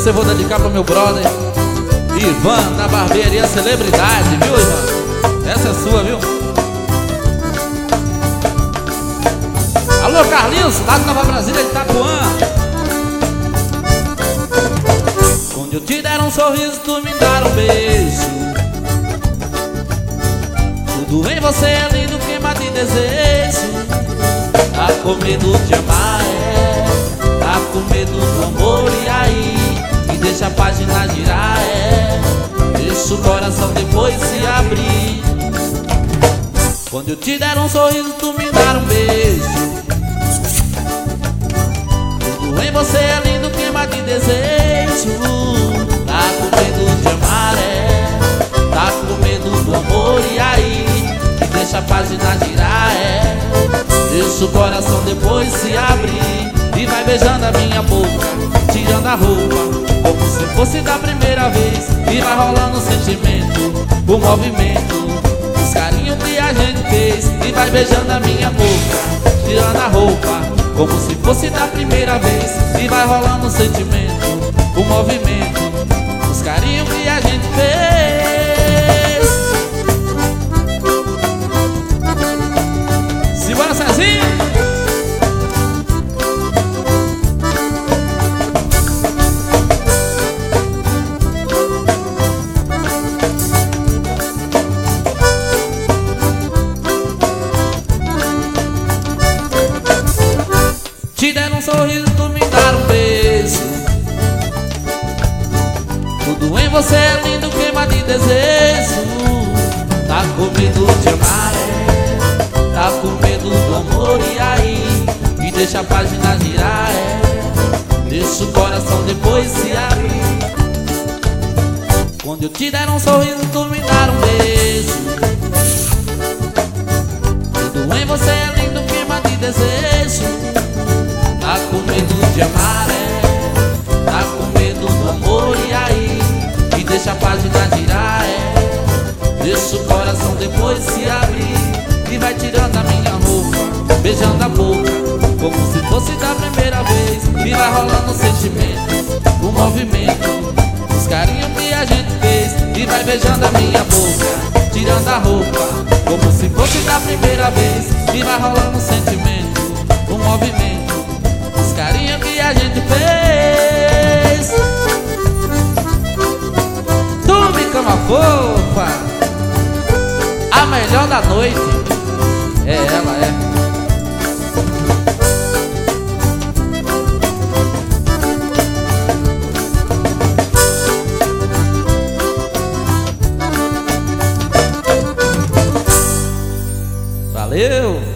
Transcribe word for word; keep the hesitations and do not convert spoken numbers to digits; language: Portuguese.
eu vou dedicar pro meu brother Ivan, da barbearia Celebridade, viu, Ivan? Essa é sua, viu? Alô, Carlinhos, lá de Nova Brasília, de Itapuã. Quando eu te der um sorriso, tu me dar um beijo. Tudo em você é lindo, queima de desejo. Tá com medo de amar, é. Tá com medo do amor, e aí? Me deixa a página girar, é. Deixa o coração depois se abrir. Quando eu te der um sorriso, tu me dar um beijo. Tudo em você é lindo, queima de desejo. Tá com medo de amar, é. Tá com medo do amor, e aí? Me deixa a página girar, é. Deixa o coração depois se abrir. E vai beijando a minha boca, tirando a roupa, como se fosse da primeira vez. E vai rolando o sentimento, o movimento, os carinhos que a gente fez. E vai beijando a minha boca, tirando a roupa, como se fosse da primeira vez. E vai rolando o sentimento, o movimento, os carinhos que a gente fez. Simbora, Cezinho! Te der um sorriso, tu me dar um beijo. Tudo em você é lindo, queima de desejo. Tá com medo de amar, é. Tá com medo do amor, e aí? Me deixa a página girar, é. Deixa o coração depois se abrir. Quando eu te der um sorriso, tu me dar um beijo. Tudo em você é lindo, queima de desejo. Tá com medo de amar, é. Tá com medo do amor, e aí? Me deixa a página girar, é. Deixa o coração depois se abrir. E vai tirando a minha roupa, beijando a boca, como se fosse da primeira vez. E vai rolando o sentimento, o movimento, os carinhos que a gente fez. E vai beijando a minha boca, tirando a roupa, como se fosse da primeira vez. E vai rolando o sentimento, o movimento, os carinhos que a gente fez. Tu me cama fofa, a melhor da noite. É ela, é. Valeu!